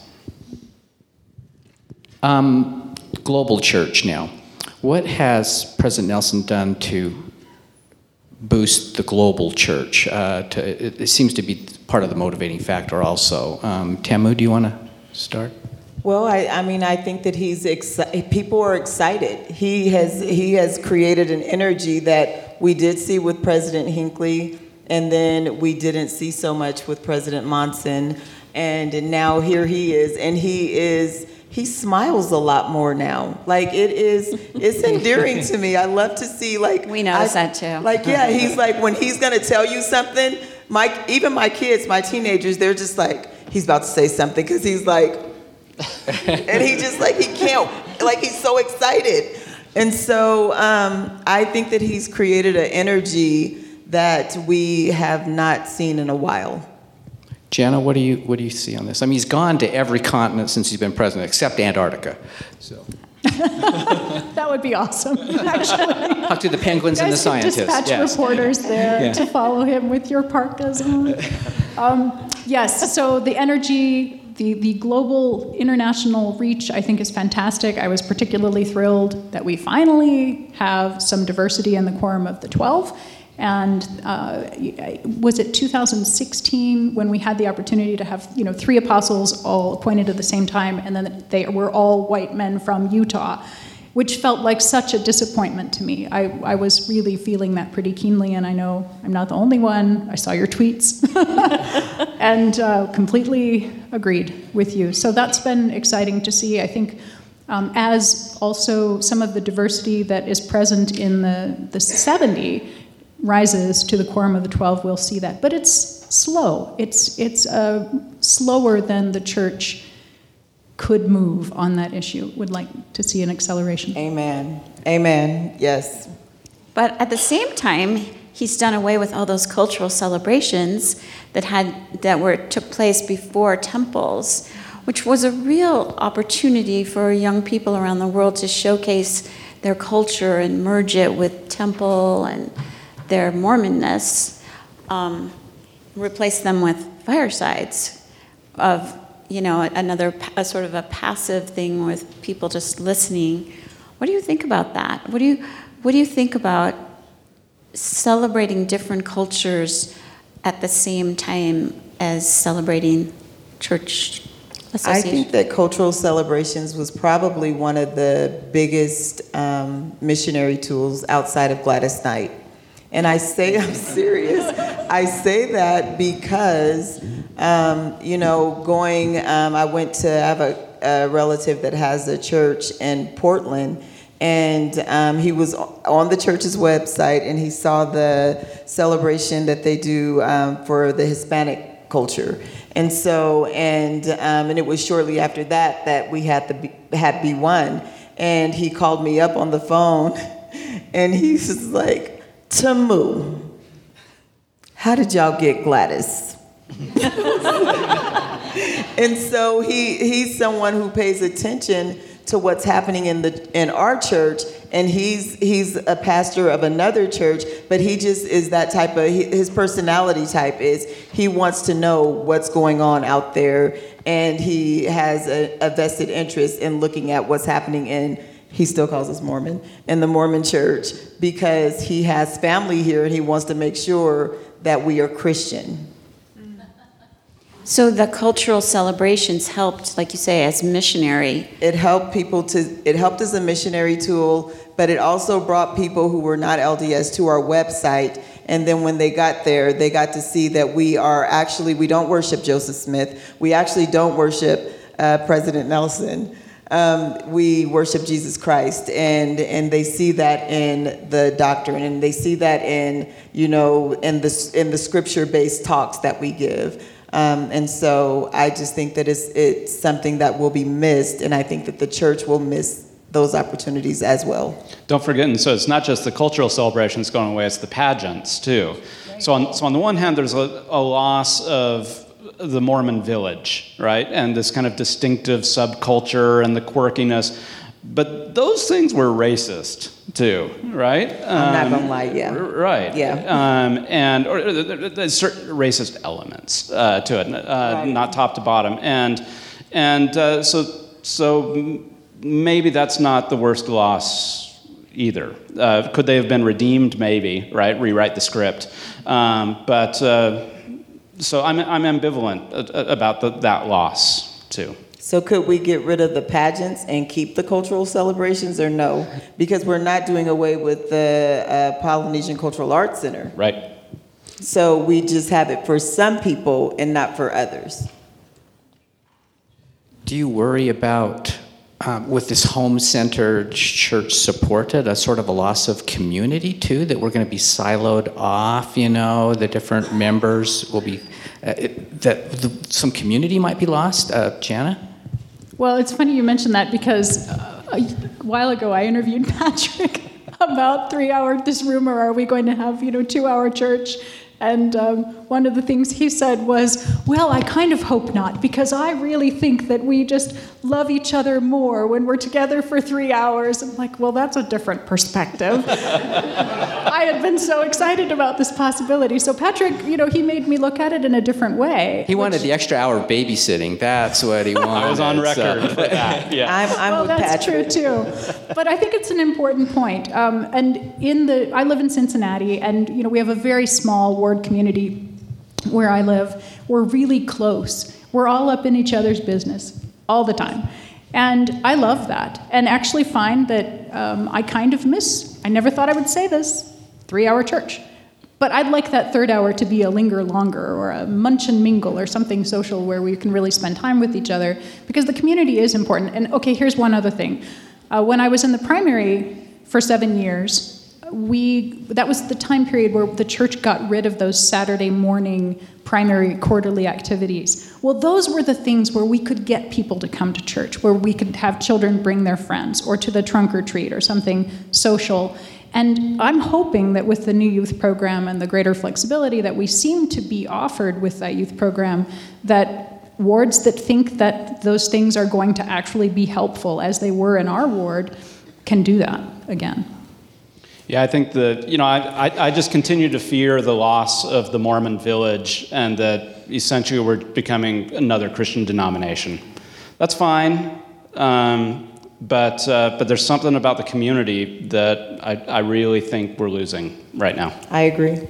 Um, global church now. What has President Nelson done to boost the global church? Uh, to, it, it seems to be part of the motivating factor also. Um, Tamu, do you want to start? Well, I, I mean, I think that he's exci- people are excited. He has he has created an energy that we did see with President Hinckley, and then we didn't see so much with President Monson, and now here he is, and he is. He smiles a lot more now. Like, it is, it's endearing to me. I love to see, like... We notice I, that, too. Like, yeah, he's like, when he's going to tell you something, my, even my kids, my teenagers, they're just like, he's about to say something, because he's like... and he just, like, he can't, like, he's so excited. And so um, I think that he's created an energy that we have not seen in a while. Jana, what do you what do you see on this? I mean, he's gone to every continent since he's been president, except Antarctica. So, That would be awesome, actually. Talk to the penguins and the You guys could scientists. dispatch Yes. reporters there Yeah. to follow him with your parkas on. Um, yes, so the energy, the, the global international reach, I think is fantastic. I was particularly thrilled that we finally have some diversity in the Quorum of the Twelve. And uh, was it two thousand sixteen when we had the opportunity to have, you know, three apostles all appointed at the same time, and then they were all white men from Utah, which felt like such a disappointment to me. I, I was really feeling that pretty keenly, and I know I'm not the only one. I saw your tweets and uh, completely agreed with you. So that's been exciting to see. I think um, as also some of the diversity that is present in the, the seventy rises to the Quorum of the Twelve, we'll see that. But it's slow. It's, it's uh, slower than the church could move on that issue. Would like to see an acceleration. Amen. Amen. Yes. But at the same time, he's done away with all those cultural celebrations that had that were took place before temples, which was a real opportunity for young people around the world to showcase their culture and merge it with temple and their Mormonness, um, replace them with firesides of, you know, another a sort of a passive thing with people just listening. What do you think about that? What do you what do you think about celebrating different cultures at the same time as celebrating church association? I think that cultural celebrations was probably one of the biggest um, missionary tools outside of Gladys Knight. And I say, I'm serious. I say that because, um, you know, going, um, I went to, I have a, a relative that has a church in Portland, and um, he was on the church's website, and he saw the celebration that they do um, for the Hispanic culture. And so, and um, and it was shortly after that that we had the B, had B one, and he called me up on the phone, and he was like, Tamu, how did y'all get Gladys? And so he he's someone who pays attention to what's happening in the in our church, and he's he's a pastor of another church, but he just is that type of, his personality type is he wants to know what's going on out there, and he has a, a vested interest in looking at what's happening in, he still calls us Mormon, in the Mormon church, because he has family here and he wants to make sure that we are Christian. So the cultural celebrations helped, like you say, as missionary. It helped people to, it helped as a missionary tool, but it also brought people who were not L D S to our website. And then when they got there, they got to see that we are actually, we don't worship Joseph Smith. We actually don't worship uh, President Nelson. Um, we worship Jesus Christ, and and they see that in the doctrine, and they see that in, you know, in the in the scripture-based talks that we give. Um, and so I just think that it's it's something that will be missed, and I think that the church will miss those opportunities as well. Don't forget, and so it's not just the cultural celebrations going away; it's the pageants too. Right. So on so on the one hand, there's a, a loss of the Mormon village, right? And this kind of distinctive subculture and the quirkiness. But those things were racist too, right? I'm not um, gonna lie, yeah. Right. Yeah. Um, and or, or, there's certain racist elements uh, to it, uh, right. not top to bottom. And and uh, so so maybe that's not the worst loss either. Uh, could they have been redeemed? Maybe, right? Rewrite the script. Um, but uh, so I'm I'm ambivalent about the, that loss too. So could we get rid of the pageants and keep the cultural celebrations, or no? Because we're not doing away with the uh, Polynesian Cultural Arts Center. Right. So we just have it for some people and not for others. Do you worry about, um, with this home-centered, church-supported, a sort of a loss of community too, that we're going to be siloed off, you know, the different members will be, uh, it, that the, some community might be lost? Uh, Jana? Well, it's funny you mentioned that, because uh, a while ago I interviewed Patrick about three hour, this rumor, are we going to have, you know, two hour church? And um, one of the things he said was, well, I kind of hope not, because I really think that we just love each other more when we're together for three hours. I'm like, well, that's a different perspective. I had been so excited about this possibility. So Patrick, you know, he made me look at it in a different way. He wanted the extra hour of babysitting. That's what he wanted. I was on record so. for that. Yeah. I'm, I'm well, with that's Patrick. true too. But I think it's an important point. Um, and in the, I live in Cincinnati, and you know, we have a very small ward community where I live. We're really close. We're all up in each other's business all the time. And I love that, and actually find that um, I kind of miss, I never thought I would say this, three-hour church. But I'd like that third hour to be a linger longer, or a munch and mingle, or something social where we can really spend time with each other, because the community is important. And okay, here's one other thing. Uh, when I was in the primary for seven years, we that was the time period where the church got rid of those Saturday morning primary quarterly activities. Well, those were the things where we could get people to come to church, where we could have children bring their friends, or to the trunk or treat, or something social. And I'm hoping that with the new youth program and the greater flexibility that we seem to be offered with that youth program, that wards that think that those things are going to actually be helpful, as they were in our ward, can do that again. Yeah, I think that, you know, I, I, I just continue to fear the loss of the Mormon Village, and that essentially we're becoming another Christian denomination. That's fine, um, but uh, but there's something about the community that I, I really think we're losing right now. I agree.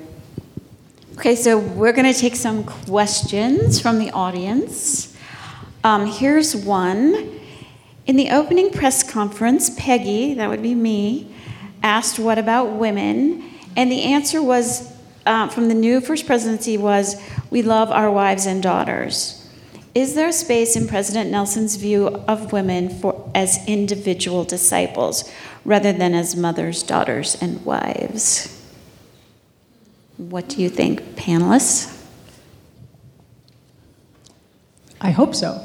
Okay, so we're going to take some questions from the audience. Um, here's one. In the opening press conference, Peggy, that would be me, asked, what about women? And the answer was, uh, from the new First Presidency was, we love our wives and daughters. Is there a space in President Nelson's view of women for as individual disciples, rather than as mothers, daughters, and wives? What do you think, panelists? I hope so.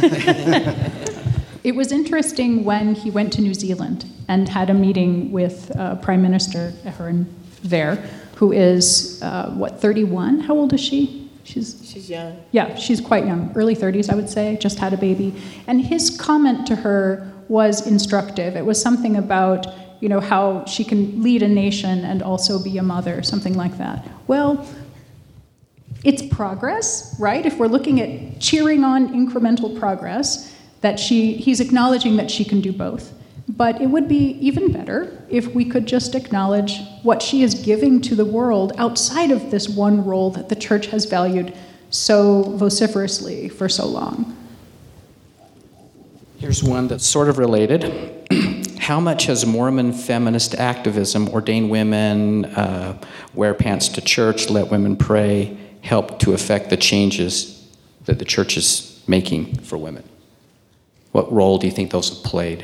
It was interesting when he went to New Zealand and had a meeting with uh, Prime Minister Ahern there, who is, uh, what, thirty-one? How old is she? She's She's young. Yeah, she's quite young, early thirties, I would say, just had a baby. And his comment to her was instructive. It was something about, you know, how she can lead a nation and also be a mother, something like that. Well, it's progress, right? If we're looking at cheering on incremental progress, that she, he's acknowledging that she can do both. But it would be even better if we could just acknowledge what she is giving to the world outside of this one role that the church has valued so vociferously for so long. Here's one that's sort of related. How much has Mormon feminist activism, ordain women, uh, wear pants to church, let women pray, helped to affect the changes that the church is making for women? What role do you think those have played?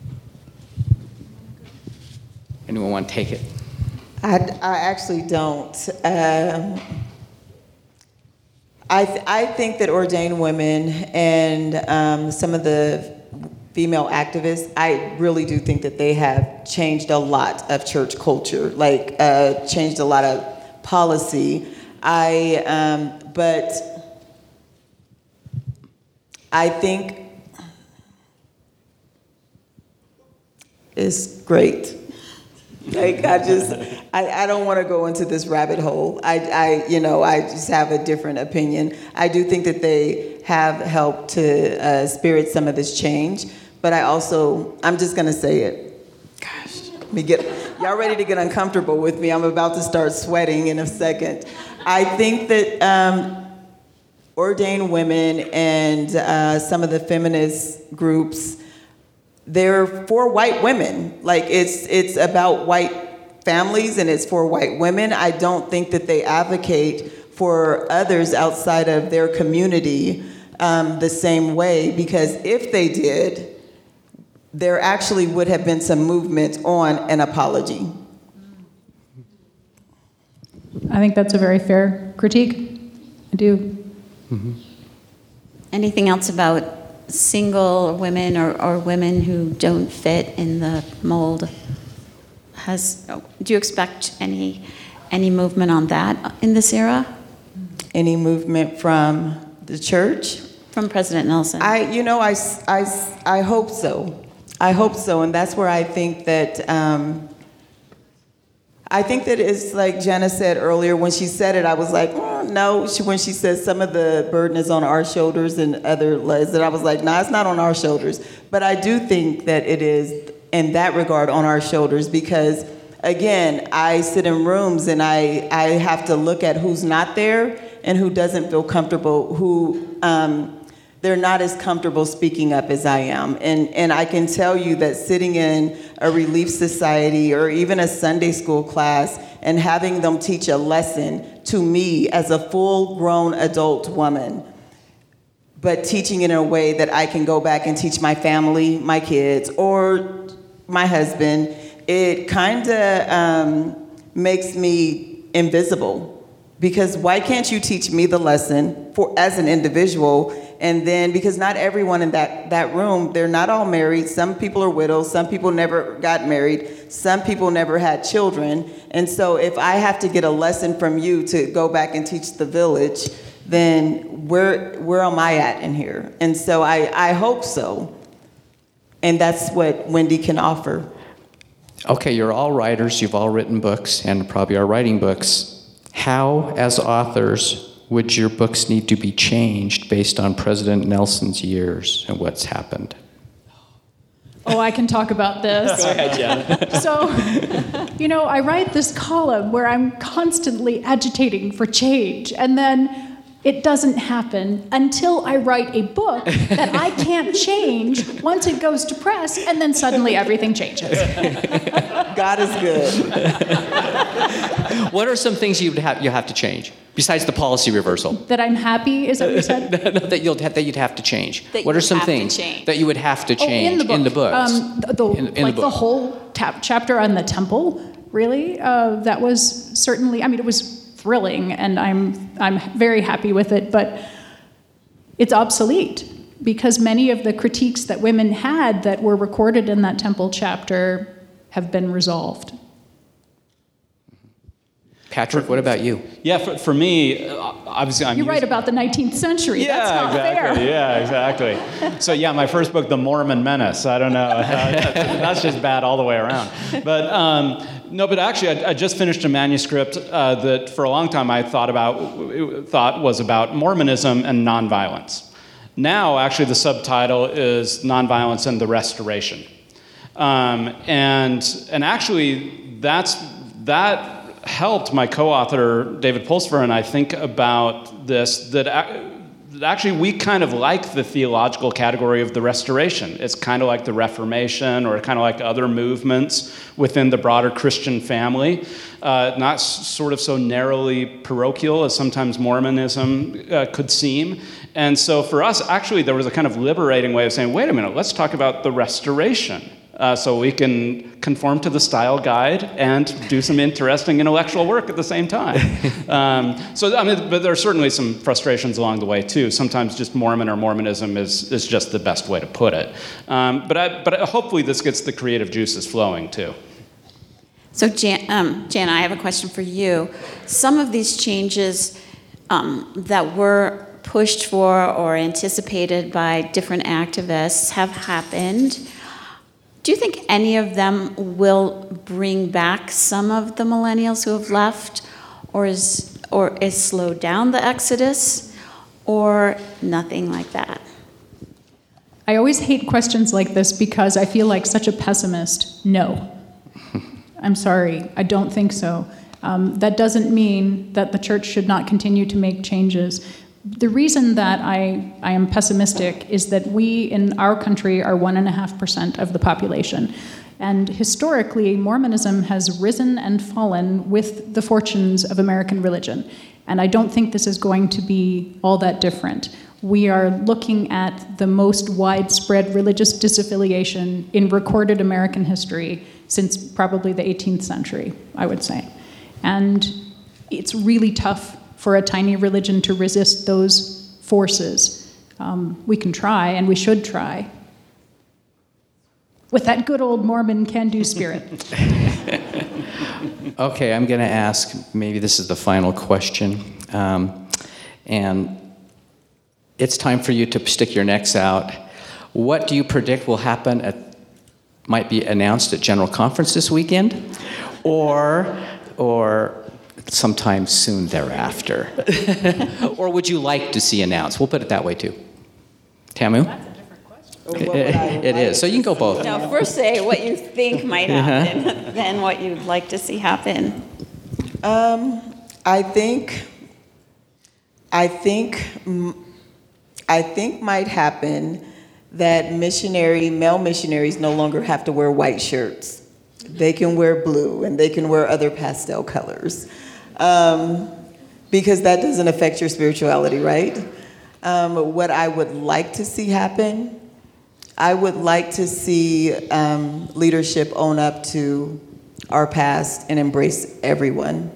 Anyone want to take it? I, I actually don't. Um, I, th- I think that ordained women and um, some of the female activists, I really do think that they have changed a lot of church culture, like uh, changed a lot of policy. I, um, but I think it's great. Like, I just, I, I don't want to go into this rabbit hole. I, I, you know, I just have a different opinion. I do think that they have helped to uh, spirit some of this change, but I also, I'm just going to say it. Gosh, let me get, y'all ready to get uncomfortable with me? I'm about to start sweating in a second. I think that um, ordained women and uh, some of the feminist groups, they're for white women. Like, it's it's about white families and it's for white women. I don't think that they advocate for others outside of their community um, the same way, because if they did, there actually would have been some movement on an apology. I think that's a very fair critique. I do. Mm-hmm. Anything else about single women or, or women who don't fit in the mold? Has, do you expect any any movement on that in this era Any movement from the church? from President Nelson? I, you know, I, I, I hope so. I hope so, and that's where I think that, um, I think that it's like Jenna said earlier, when she said it, I was like, oh, no. She, when she said some of the burden is on our shoulders and other legs, that I was like, nah, it's not on our shoulders. But I do think that it is, in that regard, on our shoulders, because, again, I sit in rooms and I, I have to look at who's not there and who doesn't feel comfortable, who um, they're not as comfortable speaking up as I am. And, and I can tell you that sitting in a Relief Society or even a Sunday school class and having them teach a lesson to me as a full-grown adult woman, but teaching it in a way that I can go back and teach my family, my kids, or my husband, it kind of um, makes me invisible. Because why can't you teach me the lesson for as an individual? And then, because not everyone in that, that room, they're not all married. Some people are widows. Some people never got married. Some people never had children. And so if I have to get a lesson from you to go back and teach the village, then where, where am I at in here? And so I, I hope so. And that's what Wendy can offer. Okay, you're all writers. You've all written books and probably are writing books. How, as authors, would your books need to be changed based on President Nelson's years and what's happened? Oh, I can talk about this. Go ahead, Jen. So, you know, I write this column where I'm constantly agitating for change, and then it doesn't happen until I write a book that I can't change once it goes to press, and then suddenly everything changes. God is good. What are some things you'd have, you have to change, besides the policy reversal? That I'm happy, is that what you said? No, no, that, you'll have, that you'd have to change. That what you are some have to things change. that you would have to Oh, change in the, book. in the books? Um, the, the, In- in like the the, book. whole tap, chapter on the temple, really, uh, that was certainly, I mean, it was thrilling, and I'm, I'm very happy with it, but it's obsolete because many of the critiques that women had that were recorded in that temple chapter have been resolved. Patrick, what about you? Yeah, for, for me, uh, obviously I'm You're right using- about the nineteenth century. Yeah, That's not exactly. fair. Yeah, exactly. So yeah, my first book, The Mormon Menace. I don't know. That's just bad all the way around. But um, no, but actually, I, I just finished a manuscript uh, that for a long time I thought about thought was about Mormonism and nonviolence. Now, actually, the subtitle is Nonviolence and the Restoration, um, and and actually, that's that. helped my co-author David Pulsver and I think about this, that actually we kind of like the theological category of the Restoration. It's kind of like the Reformation or kind of like other movements within the broader Christian family, uh, not s- sort of so narrowly parochial as sometimes Mormonism uh, could seem. And so for us, actually, there was a kind of liberating way of saying, wait a minute, let's talk about the Restoration. Uh, so we can conform to the style guide and do some interesting intellectual work at the same time. Um, so, I mean, but there are certainly some frustrations along the way too. Sometimes just Mormon or Mormonism is is just the best way to put it. Um, but I, but hopefully this gets the creative juices flowing too. So, Jan, um, Jan, I have a question for you. Some of these changes um, that were pushed for or anticipated by different activists have happened. Do you think any of them will bring back some of the millennials who have left, or is or is slow down the exodus, or nothing like that? I always hate questions like this because I feel like such a pessimist. No. I'm sorry, I don't think so. Um, that doesn't mean that the church should not continue to make changes. The reason that I, I am pessimistic is that we in our country are one and a half percent of the population. And historically, Mormonism has risen and fallen with the fortunes of American religion. And I don't think this is going to be all that different. We are looking at the most widespread religious disaffiliation in recorded American history since probably the eighteenth century, I would say. And it's really tough for a tiny religion to resist those forces. Um, we can try, and we should try, with that good old Mormon can-do spirit. Okay, I'm going to ask, maybe this is the final question. Um, and it's time for you to stick your necks out. What do you predict will happen at, might be announced at General Conference this weekend? Or, or sometime soon thereafter? Or would you like to see announced? We'll put it that way too. Tamu? What would I It like is. So you can go both. No, first say what you think might happen, then what you'd like to see happen. Um, I think, I think, mm, I think might happen that missionary, male missionaries no longer have to wear white shirts. They can wear blue and they can wear other pastel colors. Um, because that doesn't affect your spirituality, right? Um, what I would like to see happen, I would like to see um, leadership own up to our past and embrace everyone.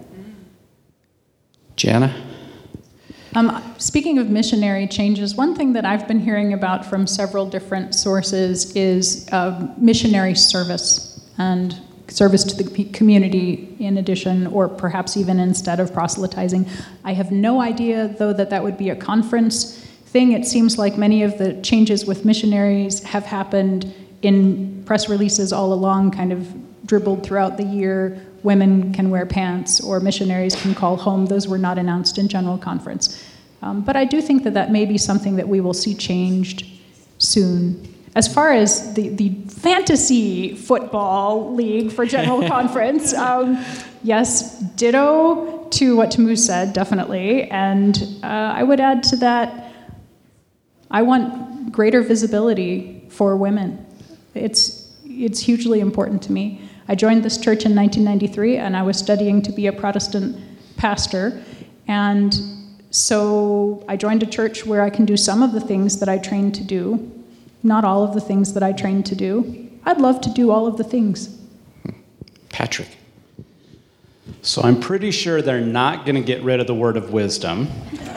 Jana? Um, speaking of missionary changes, one thing that I've been hearing about from several different sources is uh, missionary service and service to the p- community in addition, or perhaps even instead of proselytizing. I have no idea, though, that that would be a conference thing. It seems like many of the changes with missionaries have happened in press releases all along, kind of dribbled throughout the year. Women can wear pants, or missionaries can call home. Those were not announced in General Conference. Um, but I do think that that may be something that we will see changed soon. As far as the, the fantasy football league for General Conference, um, yes, ditto to what Tamu said, definitely. And uh, I would add to that, I want greater visibility for women. It's, it's hugely important to me. I joined this church in nineteen ninety-three, and I was studying to be a Protestant pastor. And so I joined a church where I can do some of the things that I trained to do, not all of the things that I trained to do. I'd love to do all of the things. Patrick? So I'm pretty sure they're not going to get rid of the word of wisdom.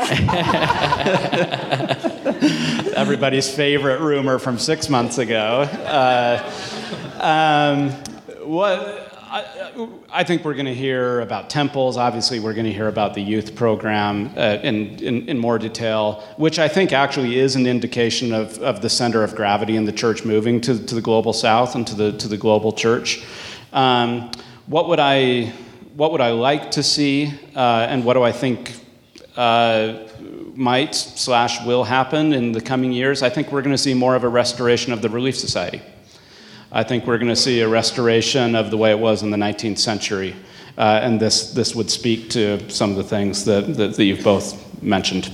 Everybody's favorite rumor from six months ago. Uh, um, what I, I think we're going to hear about temples. Obviously, we're going to hear about the youth program uh, in, in, in more detail, which I think actually is an indication of, of the center of gravity in the church moving to, to the global south and to the to the global church. Um, what would I what would I like to see, uh, and what do I think uh, might slash will happen in the coming years? I think we're going to see more of a restoration of the Relief Society. I think we're going to see a restoration of the way it was in the nineteenth century. Uh, and this this would speak to some of the things that, that, that you've both mentioned.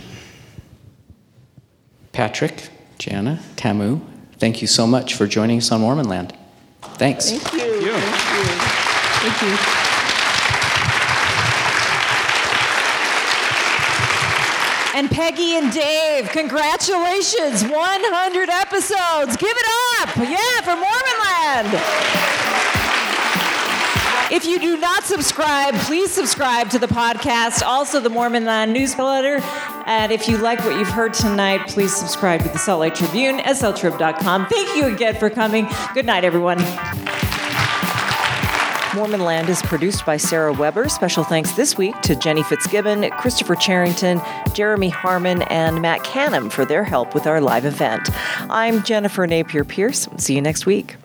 Patrick, Jana, Tamu, thank you so much for joining us on Mormon Land. Thanks. Thank you. Thank you. Thank you. Thank you. And Peggy and Dave, congratulations, one hundred episodes. Give it up, yeah, for Mormon Land. If you do not subscribe, please subscribe to the podcast, also the Mormon Land newsletter. And if you like what you've heard tonight, please subscribe to the Salt Lake Tribune, S L trib dot com. Thank you again for coming. Good night, everyone. Mormon Land is produced by Sarah Weber. Special thanks this week to Jenny Fitzgibbon, Christopher Charrington, Jeremy Harmon, and Matt Canham for their help with our live event. I'm Jennifer Napier Pierce. See you next week.